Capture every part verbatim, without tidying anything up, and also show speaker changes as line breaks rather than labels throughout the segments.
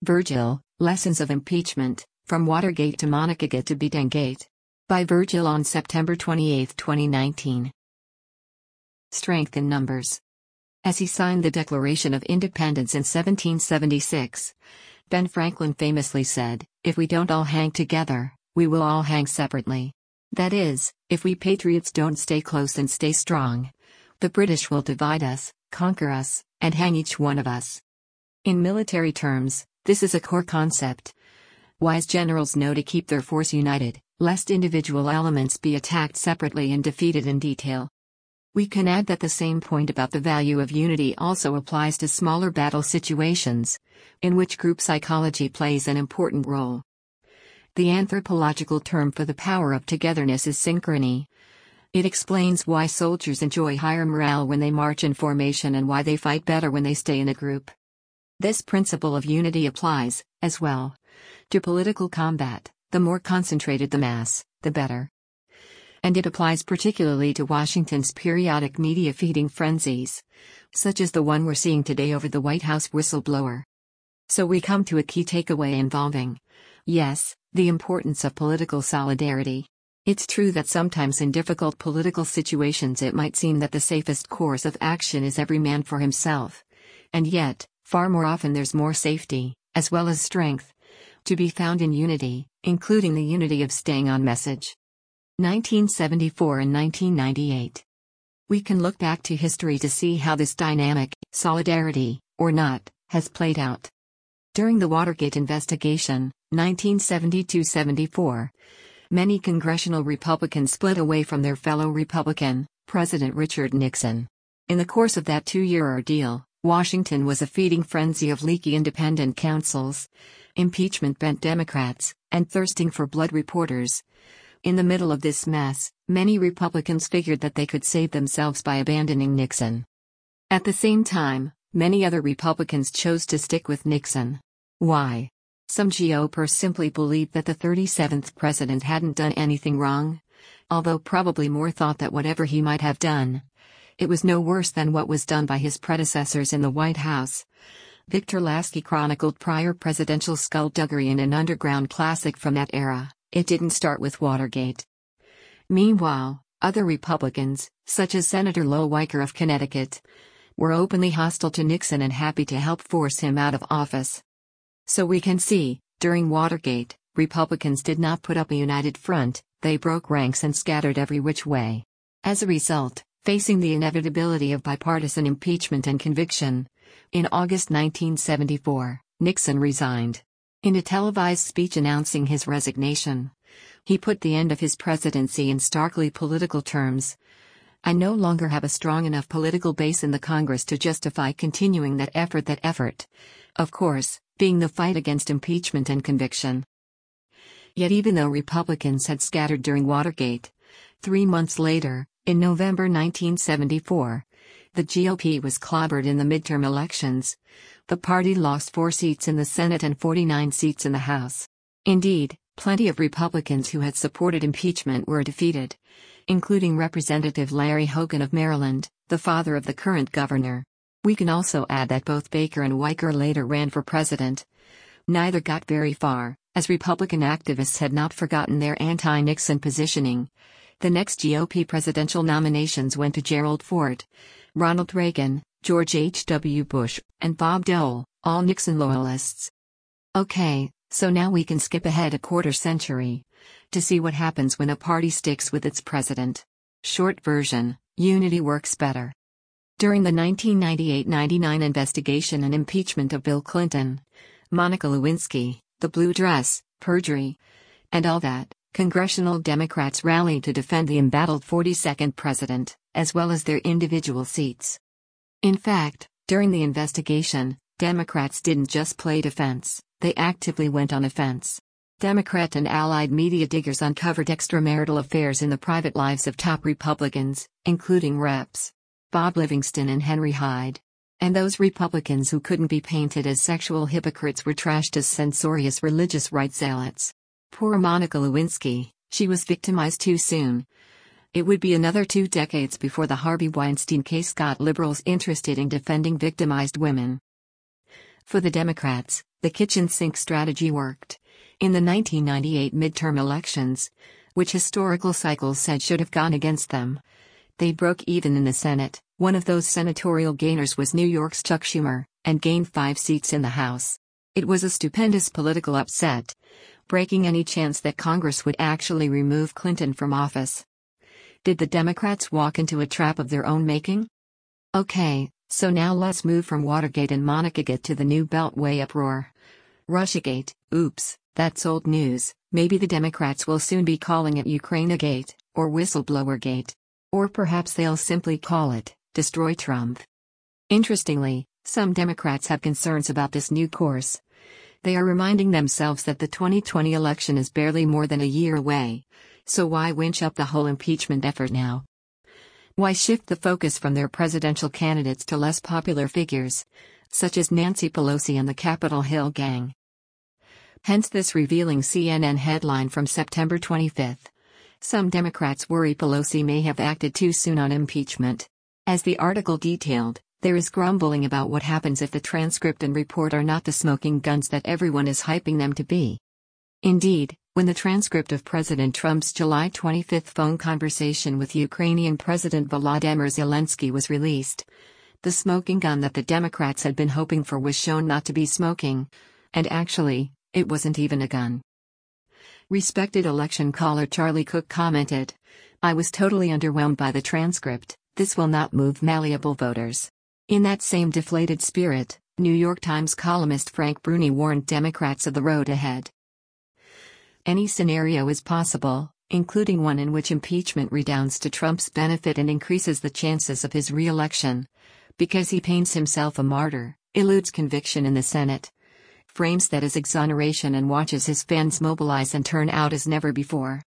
Virgil, Lessons of Impeachment, From Watergate to Monacagate to Bidengate. By Virgil on September twenty-eighth, twenty nineteen. Strength in Numbers. As he signed the Declaration of Independence in seventeen seventy-six, Ben Franklin famously said, "If we don't all hang together, we will all hang separately. That is, if we patriots don't stay close and stay strong, the British will divide us, conquer us, and hang each one of us." In military terms, this is a core concept. Wise generals know to keep their force united, lest individual elements be attacked separately and defeated in detail. We can add that the same point about the value of unity also applies to smaller battle situations, in which group psychology plays an important role. The anthropological term for the power of togetherness is synchrony. It explains why soldiers enjoy higher morale when they march in formation and why they fight better when they stay in a group. This principle of unity applies, as well, to political combat. The more concentrated the mass, the better. And it applies particularly to Washington's periodic media feeding frenzies, such as the one we're seeing today over the White House whistleblower. So we come to a key takeaway involving, yes, the importance of political solidarity. It's true that sometimes in difficult political situations it might seem that the safest course of action is every man for himself. And yet, far more often there's more safety, as well as strength, to be found in unity, including the unity of staying on message. nineteen seventy-four and nineteen ninety-eight. We can look back to history to see how this dynamic, solidarity, or not, has played out. During the Watergate investigation, nineteen seventy-two seventy-four, many congressional Republicans split away from their fellow Republican, President Richard Nixon. In the course of that two-year ordeal, Washington was a feeding frenzy of leaky independent counsels, impeachment-bent Democrats, and thirsting for blood reporters. In the middle of this mess, many Republicans figured that they could save themselves by abandoning Nixon. At the same time, many other Republicans chose to stick with Nixon. Why? Some G O Pers simply believed that the thirty-seventh president hadn't done anything wrong, although probably more thought that whatever he might have done, it was no worse than what was done by his predecessors in the White House. Victor Lasky chronicled prior presidential skullduggery in an underground classic from that era. It didn't start with Watergate. Meanwhile, other Republicans, such as Senator Lowell Weicker of Connecticut, were openly hostile to Nixon and happy to help force him out of office. So we can see, during Watergate, Republicans did not put up a united front, they broke ranks and scattered every which way. As a result, facing the inevitability of bipartisan impeachment and conviction, in August nineteen seventy-four, Nixon resigned. In a televised speech announcing his resignation, he put the end of his presidency in starkly political terms. "I no longer have a strong enough political base in the Congress to justify continuing that effort that effort, of course, being the fight against impeachment and conviction." Yet even though Republicans had scattered during Watergate, three months later, in November nineteen seventy-four, the G O P was clobbered in the midterm elections. The party lost four seats in the Senate and forty-nine seats in the House. Indeed, plenty of Republicans who had supported impeachment were defeated, including Representative Larry Hogan of Maryland, the father of the current governor. We can also add that both Baker and Weicker later ran for president. Neither got very far, as Republican activists had not forgotten their anti-Nixon positioning. The next G O P presidential nominations went to Gerald Ford, Ronald Reagan, George H W Bush, and Bob Dole, all Nixon loyalists. Okay, so now we can skip ahead a quarter century to see what happens when a party sticks with its president. Short version, unity works better. During the nineteen ninety-eight ninety-nine investigation and impeachment of Bill Clinton, Monica Lewinsky, the blue dress, perjury, and all that, congressional Democrats rallied to defend the embattled forty-second president, as well as their individual seats. In fact, during the investigation, Democrats didn't just play defense, they actively went on offense. Democrat and allied media diggers uncovered extramarital affairs in the private lives of top Republicans, including Reps Bob Livingston and Henry Hyde. And those Republicans who couldn't be painted as sexual hypocrites were trashed as censorious religious right zealots. Poor Monica Lewinsky, she was victimized too soon. It would be another two decades before the Harvey Weinstein case got liberals interested in defending victimized women. For the Democrats, the kitchen sink strategy worked. In the nineteen ninety-eight midterm elections, which historical cycles said should have gone against them, they broke even in the Senate. One of those senatorial gainers was New York's Chuck Schumer, and gained five seats in the House. It was a stupendous political upset, breaking any chance that Congress would actually remove Clinton from office. Did the Democrats walk into a trap of their own making? Okay, so now let's move from Watergate and Monicagate to the new Beltway uproar. Russiagate, oops, that's old news. Maybe the Democrats will soon be calling it Ukrainegate, or Whistleblowergate. Or perhaps they'll simply call it, Destroy Trump. Interestingly, some Democrats have concerns about this new course. They are reminding themselves that the twenty twenty election is barely more than a year away. So why winch up the whole impeachment effort now? Why shift the focus from their presidential candidates to less popular figures, such as Nancy Pelosi and the Capitol Hill gang? Hence this revealing C N N headline from September twenty-fifth. Some Democrats worry Pelosi may have acted too soon on impeachment. As the article detailed, there is grumbling about what happens if the transcript and report are not the smoking guns that everyone is hyping them to be. Indeed, when the transcript of President Trump's July twenty-fifth phone conversation with Ukrainian President Volodymyr Zelensky was released, the smoking gun that the Democrats had been hoping for was shown not to be smoking, and actually, it wasn't even a gun. Respected election caller Charlie Cook commented, "I was totally underwhelmed by the transcript. This will not move malleable voters." In that same deflated spirit, New York Times columnist Frank Bruni warned Democrats of the road ahead. Any scenario is possible, including one in which impeachment redounds to Trump's benefit and increases the chances of his re-election, because he paints himself a martyr, eludes conviction in the Senate, frames that as exoneration and watches his fans mobilize and turn out as never before.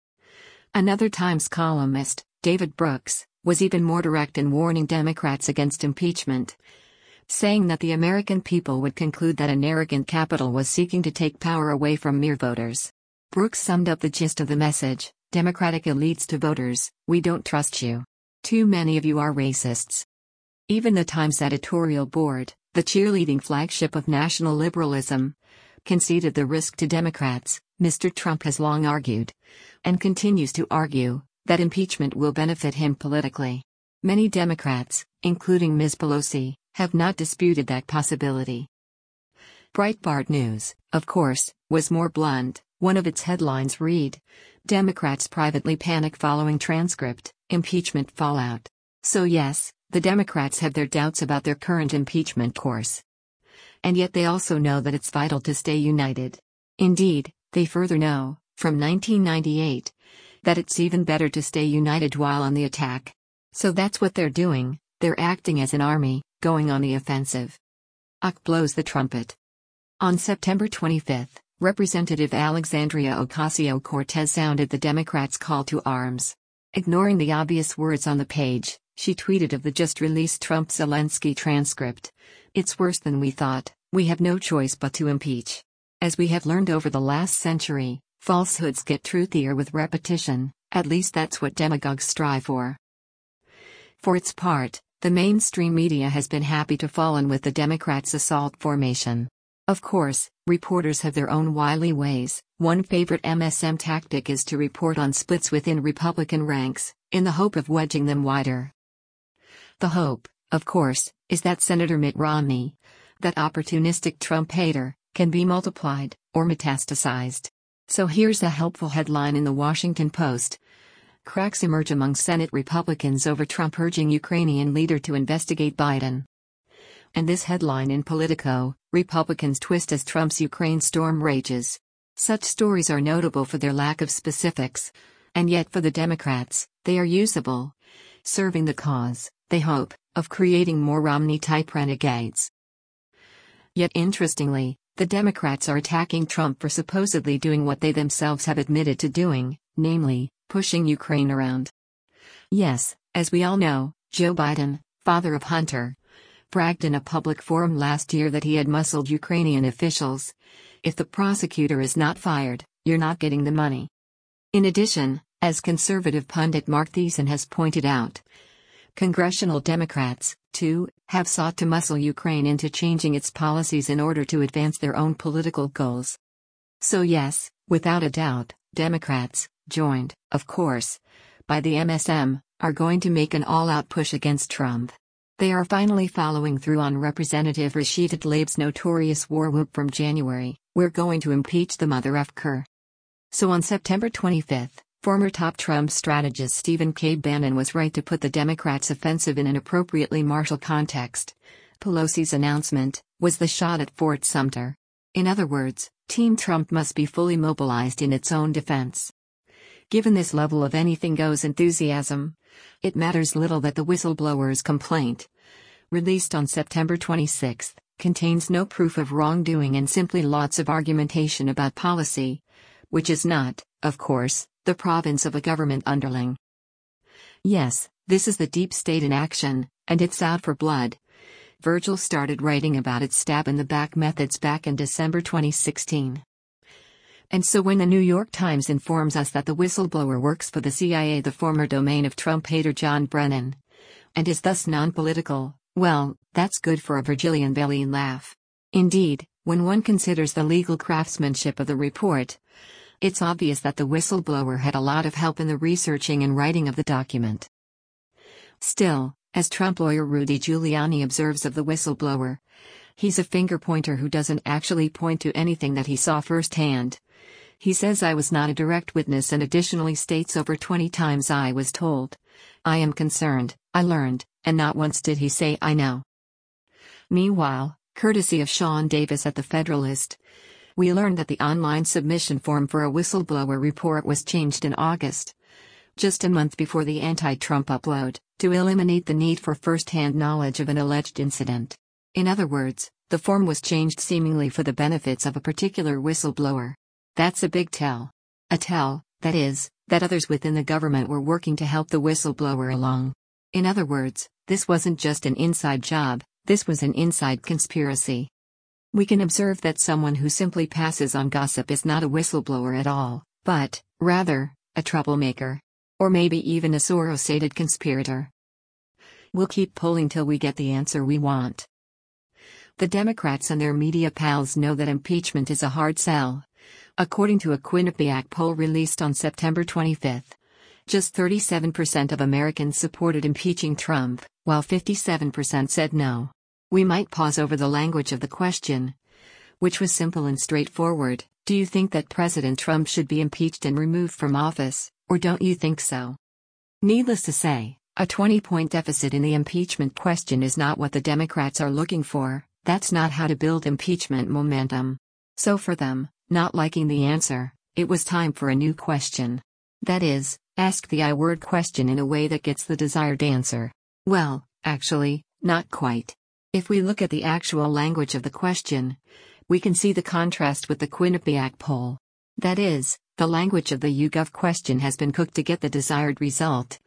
Another Times columnist, David Brooks, was even more direct in warning Democrats against impeachment, saying that the American people would conclude that an arrogant capital was seeking to take power away from mere voters. Brooks summed up the gist of the message: Democratic elites to voters, we don't trust you. Too many of you are racists. Even the Times editorial board, the cheerleading flagship of national liberalism, conceded the risk to Democrats. Mister Trump has long argued, and continues to argue, that impeachment will benefit him politically. Many Democrats, including Miz Pelosi, have not disputed that possibility. Breitbart News, of course, was more blunt. One of its headlines read, "Democrats privately panic following transcript, impeachment fallout." So yes, the Democrats have their doubts about their current impeachment course. And yet they also know that it's vital to stay united. Indeed, they further know, from nineteen ninety-eight, that it's even better to stay united while on the attack. So that's what they're doing. They're acting as an army, going on the offensive. U C blows the trumpet. On September twenty-fifth, Representative Alexandria Ocasio-Cortez sounded the Democrats' call to arms. Ignoring the obvious words on the page, she tweeted of the just-released Trump-Zelensky transcript, "It's worse than we thought, we have no choice but to impeach. As we have learned over the last century, falsehoods get truthier with repetition, at least that's what demagogues strive for." For its part, the mainstream media has been happy to fall in with the Democrats' assault formation. Of course, reporters have their own wily ways. One favorite M S M tactic is to report on splits within Republican ranks, in the hope of wedging them wider. The hope, of course, is that Senator Mitt Romney, that opportunistic Trump hater, can be multiplied, or metastasized. So here's a helpful headline in the Washington Post. Cracks emerge among Senate Republicans over Trump urging Ukrainian leader to investigate Biden. And this headline in Politico, Republicans twist as Trump's Ukraine storm rages. Such stories are notable for their lack of specifics, and yet for the Democrats, they are usable, serving the cause, they hope, of creating more Romney-type renegades. Yet interestingly, the Democrats are attacking Trump for supposedly doing what they themselves have admitted to doing, namely, pushing Ukraine around. Yes, as we all know, Joe Biden, father of Hunter, bragged in a public forum last year that he had muscled Ukrainian officials. If the prosecutor is not fired, you're not getting the money. In addition, as conservative pundit Mark Thiessen has pointed out, Congressional Democrats, too, have sought to muscle Ukraine into changing its policies in order to advance their own political goals. So yes, without a doubt, Democrats, joined, of course, by the M S M, are going to make an all-out push against Trump. They are finally following through on Representative Rashida Tlaib's notorious war whoop from January, "We're going to impeach the mother effer." So on September twenty-fifth, former top Trump strategist Stephen K. Bannon was right to put the Democrats' offensive in an appropriately martial context. Pelosi's announcement was the shot at Fort Sumter. In other words, Team Trump must be fully mobilized in its own defense. Given this level of anything-goes enthusiasm, it matters little that the whistleblower's complaint, released on September twenty-sixth, contains no proof of wrongdoing and simply lots of argumentation about policy, which is not, of course, the province of a government underling. Yes, this is the deep state in action, and it's out for blood. Virgil started writing about its stab-in-the-back methods back in December twenty sixteen. And so when the New York Times informs us that the whistleblower works for the C I A, the former domain of Trump hater John Brennan, and is thus non-political, well, that's good for a Virgilian belly laugh. Indeed, when one considers the legal craftsmanship of the report, it's obvious that the whistleblower had a lot of help in the researching and writing of the document. Still, as Trump lawyer Rudy Giuliani observes of the whistleblower, he's a finger-pointer who doesn't actually point to anything that he saw firsthand. He says I was not a direct witness and additionally states over twenty times I was told. I am concerned, I learned, and not once did he say I know. Meanwhile, courtesy of Sean Davis at The Federalist, we learned that the online submission form for a whistleblower report was changed in August, just a month before the anti-Trump upload, to eliminate the need for first-hand knowledge of an alleged incident. In other words, the form was changed seemingly for the benefits of a particular whistleblower. That's a big tell. A tell, that is, that others within the government were working to help the whistleblower along. In other words, this wasn't just an inside job, this was an inside conspiracy. We can observe that someone who simply passes on gossip is not a whistleblower at all, but, rather, a troublemaker. Or maybe even a Soros-aided conspirator. We'll keep polling till we get the answer we want. The Democrats and their media pals know that impeachment is a hard sell. According to a Quinnipiac poll released on September twenty-fifth, just thirty-seven percent of Americans supported impeaching Trump, while fifty-seven percent said no. We might pause over the language of the question, which was simple and straightforward. Do you think that President Trump should be impeached and removed from office, or don't you think so? Needless to say, a twenty-point deficit in the impeachment question is not what the Democrats are looking for. That's not how to build impeachment momentum. So for them, not liking the answer, it was time for a new question. That is, ask the I-word question in a way that gets the desired answer. Well, actually, not quite. If we look at the actual language of the question, we can see the contrast with the Quinnipiac poll. That is, the language of the YouGov question has been cooked to get the desired result.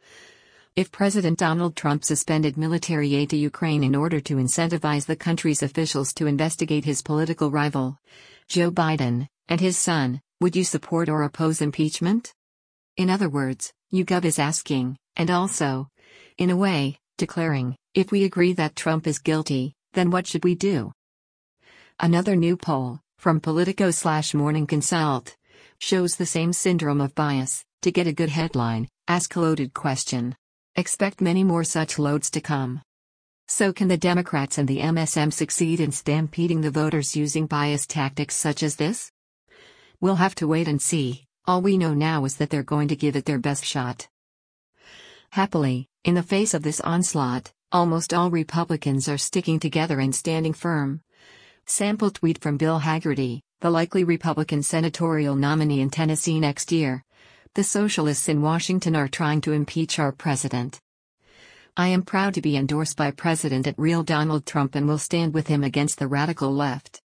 If President Donald Trump suspended military aid to Ukraine in order to incentivize the country's officials to investigate his political rival, Joe Biden, and his son, would you support or oppose impeachment? In other words, YouGov is asking, and also, in a way, declaring, if we agree that Trump is guilty, then what should we do? Another new poll, from Politico slash Morning Consult, shows the same syndrome of bias. To get a good headline, ask a loaded question. Expect many more such loads to come. So can the Democrats and the M S M succeed in stampeding the voters using bias tactics such as this? We'll have to wait and see. All we know now is that they're going to give it their best shot. Happily, in the face of this onslaught, almost all Republicans are sticking together and standing firm. Sample tweet from Bill Hagerty, the likely Republican senatorial nominee in Tennessee next year. The socialists in Washington are trying to impeach our president. I am proud to be endorsed by President at real Donald Trump and will stand with him against the radical left.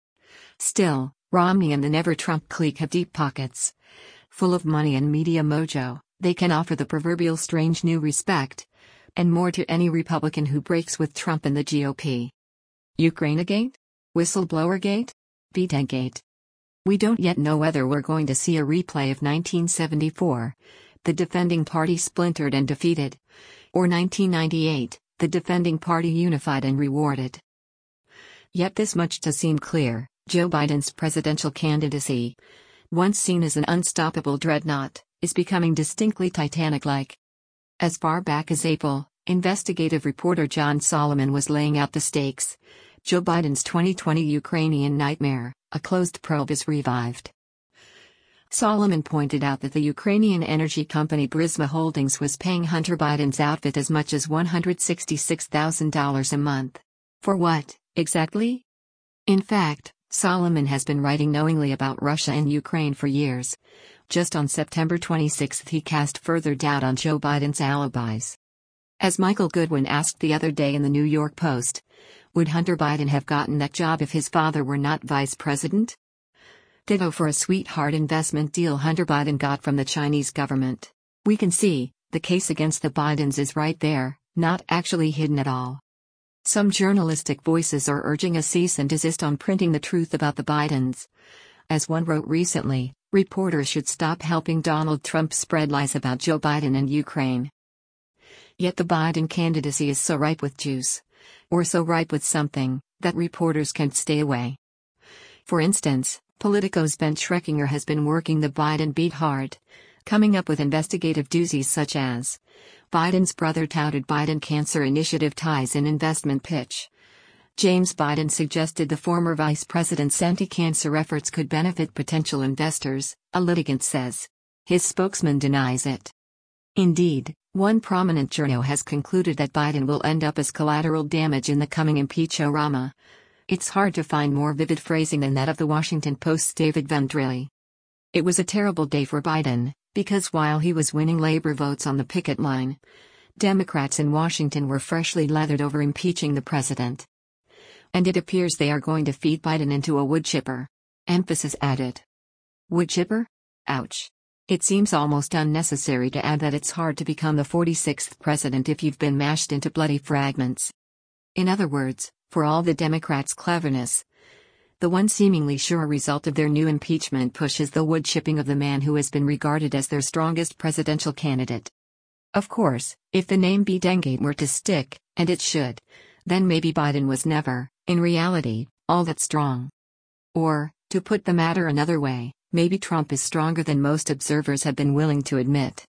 Still, Romney and the Never Trump clique have deep pockets. Full of money and media mojo, they can offer the proverbial strange new respect, and more to any Republican who breaks with Trump and the G O P. Ukrainegate? Whistleblowergate? Bidengate? We don't yet know whether we're going to see a replay of nineteen seventy-four, the defending party splintered and defeated, Or nineteen ninety-eight, the defending party unified and rewarded. Yet this much does seem clear: Joe Biden's presidential candidacy, once seen as an unstoppable dreadnought, is becoming distinctly Titanic-like. As far back as April, investigative reporter John Solomon was laying out the stakes. Joe Biden's twenty twenty Ukrainian nightmare, a closed probe is revived. Solomon pointed out that the Ukrainian energy company Burisma Holdings was paying Hunter Biden's outfit as much as one hundred sixty-six thousand dollars a month. For what, exactly? In fact, Solomon has been writing knowingly about Russia and Ukraine for years. Just on September twenty-sixth, he cast further doubt on Joe Biden's alibis. As Michael Goodwin asked the other day in the New York Post, would Hunter Biden have gotten that job if his father were not vice president? Ditto for a sweetheart investment deal Hunter Biden got from the Chinese government. We can see, the case against the Bidens is right there, not actually hidden at all. Some journalistic voices are urging a cease and desist on printing the truth about the Bidens. As one wrote recently, reporters should stop helping Donald Trump spread lies about Joe Biden and Ukraine. Yet the Biden candidacy is so ripe with juice, or so ripe with something, that reporters can't stay away. For instance, Politico's Ben Schreckinger has been working the Biden beat hard, coming up with investigative doozies such as Biden's brother touted Biden Cancer Initiative ties in investment pitch. James Biden suggested the former vice president's anti-cancer efforts could benefit potential investors, a litigant says. His spokesman denies it. Indeed, one prominent journo has concluded that Biden will end up as collateral damage in the coming impeach-orama. It's hard to find more vivid phrasing than that of the Washington Post's David Vendrilli. It was a terrible day for Biden, because while he was winning labor votes on the picket line, Democrats in Washington were freshly leathered over impeaching the president. And it appears they are going to feed Biden into a wood chipper. Emphasis added. Wood chipper? Ouch. It seems almost unnecessary to add that it's hard to become the forty-sixth president if you've been mashed into bloody fragments. In other words, for all the Democrats' cleverness, the one seemingly sure result of their new impeachment push is the wood chipping of the man who has been regarded as their strongest presidential candidate. Of course, if the name Bidengate were to stick, and it should, then maybe Biden was never, in reality, all that strong. Or, to put the matter another way, maybe Trump is stronger than most observers have been willing to admit.